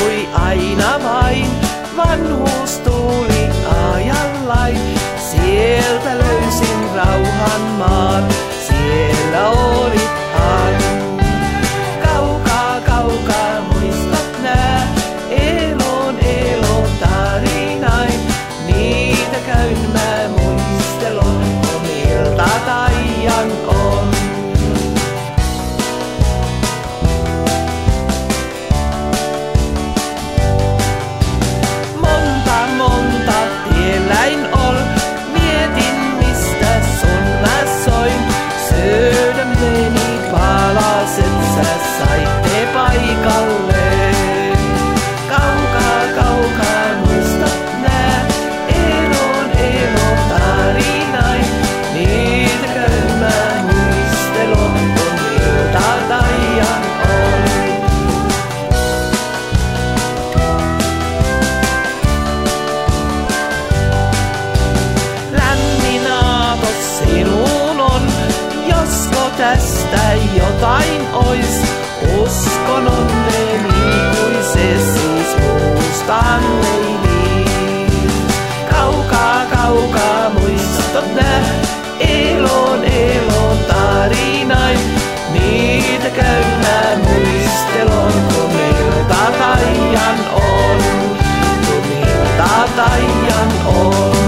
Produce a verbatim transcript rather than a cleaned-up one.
saapui aina vain vanhuus tuuli ajallain. Sieltä löysin rauhan maan, siellä olithan. Kaukaa, kaukaa muistat nää elon elon tarinain. Niitä käyn mä muistelon, omilta taian on. Monta, monta tielläin ol, mietin mistä sun mä soin. Sydämeni palaset sä saitte paikalleen. Kaukaa, kaukaa muistat nää elon elon tarinain. Niitä käyn mä muistelon, omilta taian on. Lämmin aatos sinuun on, josko tästä jotain ois. Uskon onneni, kuin se siis muistan leiliin. Kaukaa, kaukaa muistot nää elon elon tarinain. Niitä käyn mä muistelon, kun miltä taian on, kun miltä taian on.